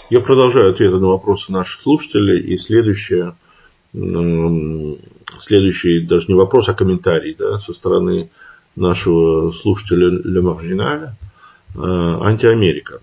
Я продолжаю ответы на вопросы наших слушателей. И следующий даже не вопрос, а комментарий, да, со стороны нашего слушателя Ле Маржиналя. Антиамерика.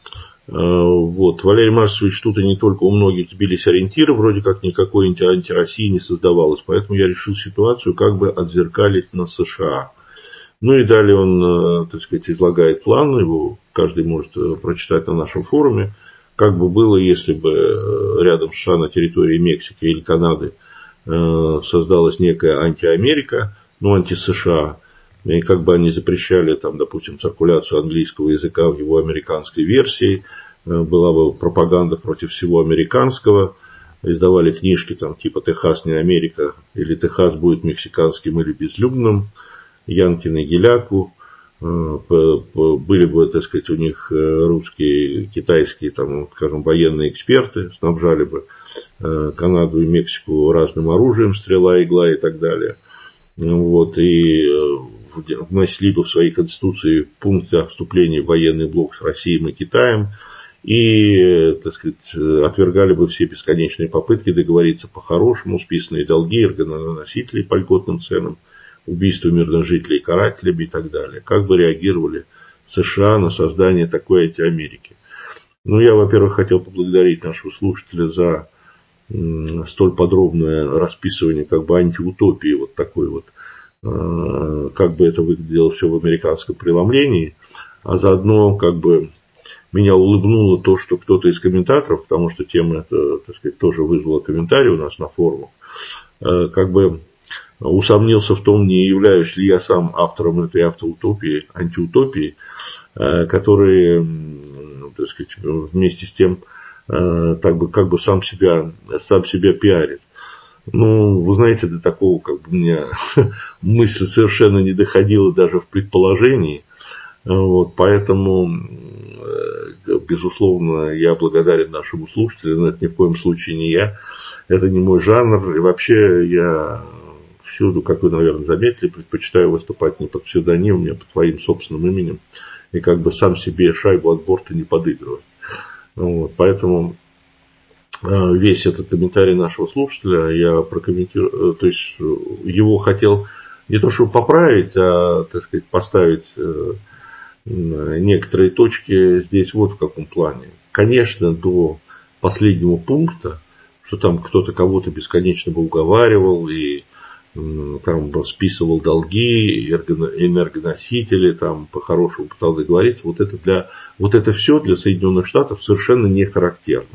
Вот. Валерий Марсович, тут и не только у многих сбились ориентиры, вроде как никакой антироссии не создавалось. Поэтому я решил ситуацию как бы отзеркалить на США. Ну и далее он, так сказать, излагает план, его каждый может прочитать на нашем форуме, как бы было, если бы рядом с США на территории Мексики или Канады создалась некая антиамерика, ну, анти-США, и как бы они запрещали, там, допустим, циркуляцию английского языка в его американской версии, была бы пропаганда против всего американского, издавали книжки там, типа «Техас не Америка» или «Техас будет мексиканским или безлюдным», Янкин и Геляку, были бы, так сказать, у них русские, китайские, там, скажем, военные эксперты, снабжали бы Канаду и Мексику разным оружием, стрела, игла и так далее. Вот, и внесли бы в свои конституции пункты о вступлении в военный блок с Россией и Китаем, и, так сказать, отвергали бы все бесконечные попытки договориться по-хорошему, списанные долги, энергоносителей по льготным ценам, убийство мирных жителей карателями и так далее. Как бы реагировали США на создание такой антиамерики? Ну, я, во-первых, хотел поблагодарить нашего слушателя за столь подробное расписывание как бы антиутопии, вот такой вот, как бы это выглядело все в американском преломлении, а заодно как бы меня улыбнуло то, что кто-то из комментаторов, потому что тема эта, так сказать, тоже вызвала комментарий у нас на форумах, как бы усомнился в том, не являюсь ли я сам автором этой автоутопии, антиутопии, которые, так сказать, вместе с тем как бы сам себя пиарит. Ну, вы знаете, до такого как бы у меня мысль совершенно не доходила даже в предположении. Вот, поэтому, безусловно, я благодарен нашему слушателю, но это ни в коем случае не я, это не мой жанр. И вообще я всюду, как вы, наверное, заметили, предпочитаю выступать не под псевдонимом, а под своим собственным именем. И как бы сам себе шайбу от борта не подыгрывать. Вот, поэтому весь этот комментарий нашего слушателя я прокомментирую, то есть его хотел не то чтобы поправить, а, так сказать, поставить некоторые точки здесь вот в каком плане. Конечно, до последнего пункта, что там кто-то кого-то бесконечно бы уговаривал и там списывал долги, энергоносители, там по-хорошему пытался договориться, вот это все для Соединенных Штатов совершенно не характерно.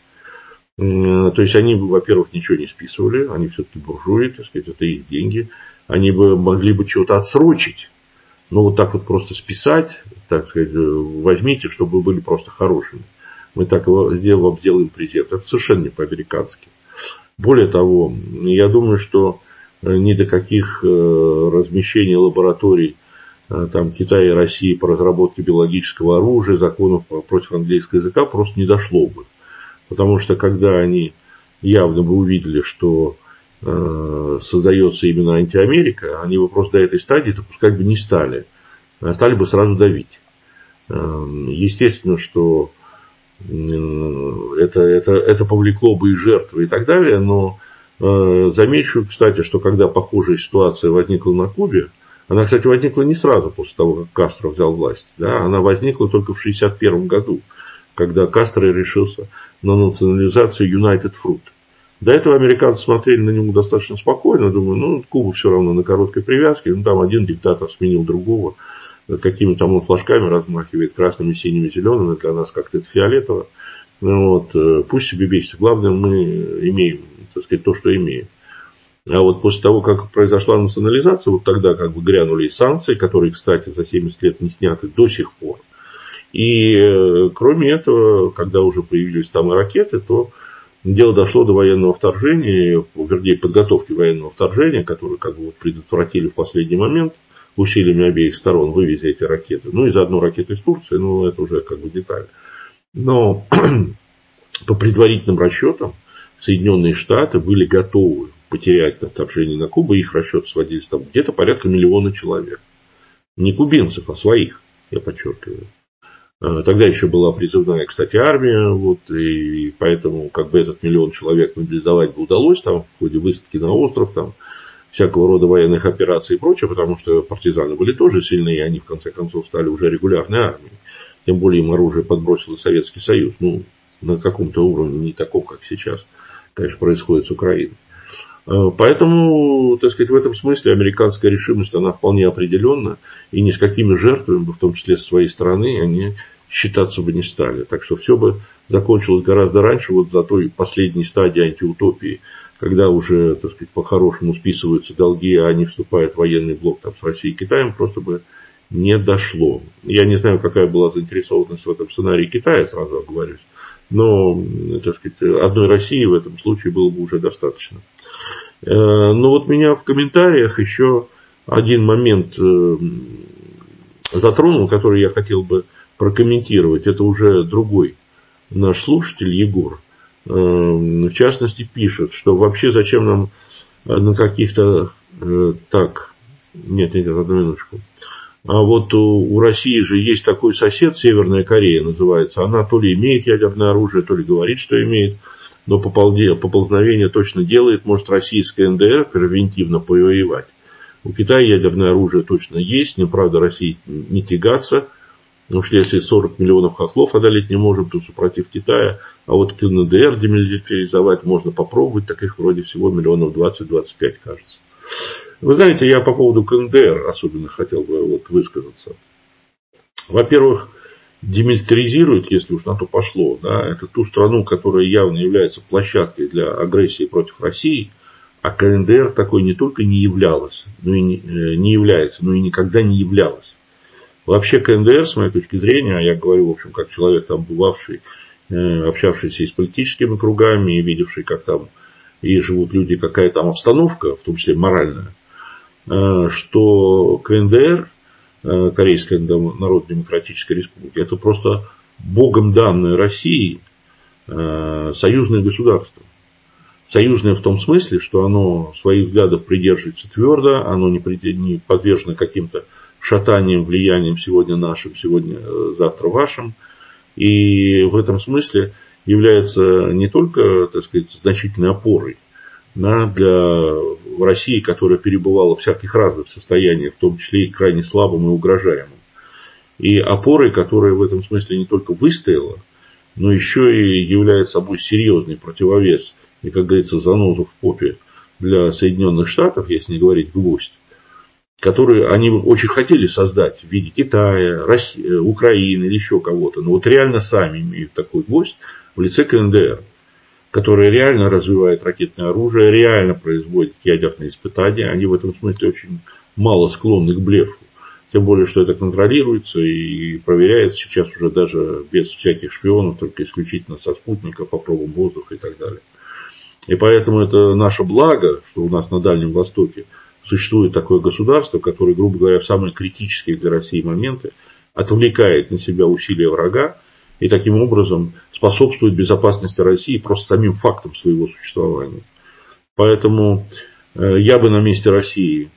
То есть они бы, во-первых, ничего не списывали, они все-таки буржуи, так сказать, это их деньги, они бы могли бы чего-то отсрочить, но вот так вот просто списать, так сказать, возьмите, чтобы вы были просто хорошими. Мы так вам сделаем презент. Это совершенно не по-американски. Более того, я думаю, что ни до каких размещений лабораторий там, Китая и России по разработке биологического оружия, законов против английского языка просто не дошло бы. Потому что когда они явно бы увидели, что создается именно антиамерика, они бы просто до этой стадии допускать бы не стали. Стали бы сразу давить. Естественно, что это повлекло бы и жертвы и так далее, но замечу, кстати, что когда похожая ситуация возникла на Кубе, она, кстати, возникла не сразу после того, как Кастро взял власть. Да? Она возникла только в 1961 году, когда Кастро решился на национализацию United Fruit. До этого американцы смотрели на него достаточно спокойно, думаю, ну, Куба все равно на короткой привязке, ну, там один диктатор сменил другого, какими-то там он флажками размахивает, красными, синими, зелеными, для нас как-то это фиолетово. Вот, пусть себе бесится. Главное, мы имеем, так сказать, то, что имеем. А вот после того, как произошла национализация, вот тогда как бы грянули и санкции, которые, кстати, за 70 лет не сняты до сих пор. И кроме этого, когда уже появились там и ракеты, то дело дошло до военного вторжения, вернее, подготовки военного вторжения, которое как бы вот предотвратили в последний момент усилиями обеих сторон, вывезя эти ракеты. Ну и заодно ракеты из Турции, ну это уже как бы деталь. Но по предварительным расчетам Соединенные Штаты были готовы потерять на вторжении на Кубу. Их расчеты сводились там где-то порядка 1 миллиона человек. Не кубинцев, а своих, я подчеркиваю. Тогда еще была призывная, кстати, армия, вот, и поэтому как бы этот 1 миллион человек мобилизовать бы удалось там, в ходе высадки на остров, там, всякого рода военных операций и прочее, потому что партизаны были тоже сильны, и они в конце концов стали уже регулярной армией. Тем более им оружие подбросил Советский Союз. Ну, на каком-то уровне, не таком, как сейчас, конечно, происходит с Украиной. Поэтому, так сказать, в этом смысле американская решимость, она вполне определенна, и ни с какими жертвами, в том числе с своей стороны, они считаться бы не стали. Так что все бы закончилось гораздо раньше, вот за той последней стадии антиутопии, когда уже, так сказать, по-хорошему списываются долги, а не вступает в военный блок там, с Россией и Китаем, просто бы не дошло. Я не знаю, какая была заинтересованность в этом сценарии Китая, сразу оговорюсь, но, так сказать, одной России в этом случае было бы уже достаточно. Но вот меня в комментариях еще один момент затронул, который я хотел бы прокомментировать. Это уже другой наш слушатель, Егор. В частности, пишет, что вообще зачем нам на каких-то... Так, нет, одну минуточку. А вот у России же есть такой сосед, Северная Корея называется. Она то ли имеет ядерное оружие, то ли говорит, что имеет. Но поползновение точно делает. Может российская НДР превентивно повоевать. У Китая ядерное оружие точно есть. Неправда, России не тягаться. Потому что если 40 миллионов хохлов одолеть не можем, то супротив Китая. А вот КНДР демилитаризовать можно попробовать. Так их вроде всего 20-25, кажется. Вы знаете, я по поводу КНДР особенно хотел бы вот высказаться. Во-первых, демилитаризирует, если уж на то пошло, да, это ту страну, которая явно является площадкой для агрессии против России, а КНДР такой не только не являлась, но и не является, но и никогда не являлась. Вообще КНДР, с моей точки зрения, я говорю, в общем, как человек там бывавший, общавшийся и с политическими кругами, и видевший, как там и живут люди, какая там обстановка, в том числе моральная, что КНДР, Корейская Народно-Демократическая Республика, это просто богом данное России союзное государство. Союзное в том смысле, что оно своих взглядов придерживается твердо, оно не подвержено каким-то шатаниям, влияниям сегодня нашим, сегодня, завтра вашим. И в этом смысле является не только, так сказать, значительной опорой для России, которая перебывала в всяких разных состояниях, в том числе и крайне слабым и угрожаемым. И опорой, которая в этом смысле не только выстояла, но еще и является собой серьезный противовес и, как говорится, занозу в попе для Соединенных Штатов, если не говорить гвоздь, которые они очень хотели создать в виде Китая, России, Украины или еще кого-то. Но вот реально сами имеют такой гвоздь в лице КНДР, которая реально развивает ракетное оружие, реально производит ядерные испытания. Они в этом смысле очень мало склонны к блефу. Тем более, что это контролируется и проверяется сейчас уже даже без всяких шпионов, только исключительно со спутника, по пробам воздуха и так далее. И поэтому это наше благо, что у нас на Дальнем Востоке существует такое государство, которое, грубо говоря, в самые критические для России моменты отвлекает на себя усилия врага и таким образом способствует безопасности России просто самим фактом своего существования. Поэтому я бы на месте России,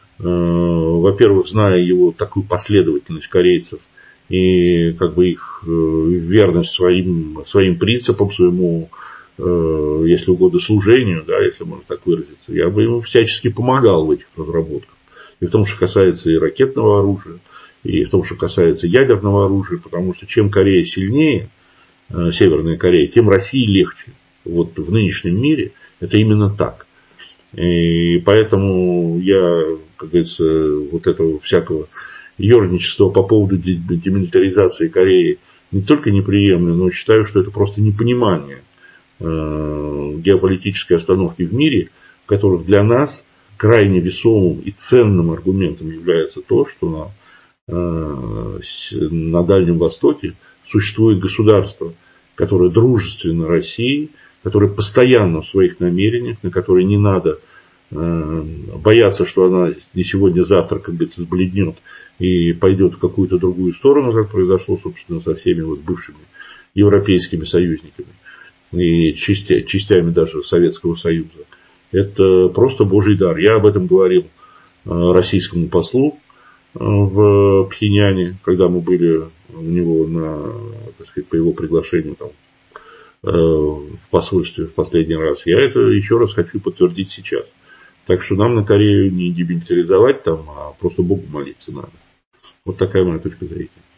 во-первых, зная его такую последовательность корейцев и как бы их верность своим принципам, своему, если угодно, служению, да, если можно так выразиться, я бы ему всячески помогал в этих разработках. И в том, что касается и ракетного оружия, и в том, что касается ядерного оружия, потому что чем Корея сильнее, Северная Корея, тем России легче. Вот в нынешнем мире это именно так. И поэтому я, как говорится, вот этого всякого ерничества по поводу демилитаризации Кореи не только не приемлю, но считаю, что это просто непонимание геополитической обстановки в мире, в которых для нас крайне весомым и ценным аргументом является то, что на Дальнем Востоке существует государство, которое дружественно России, которое постоянно в своих намерениях, на которое не надо бояться, что она не сегодня-завтра, как говорится, сбледнет и пойдет в какую-то другую сторону, как произошло, собственно, со всеми вот бывшими европейскими союзниками и частями даже Советского Союза. Это просто Божий дар. Я об этом говорил российскому послу в Пхеньяне, когда мы были у него так сказать, по его приглашению там, в посольстве в последний раз. Я это еще раз хочу подтвердить сейчас. Так что нам на Корею не демилитаризовать там, а просто Богу молиться надо. Вот такая моя точка зрения.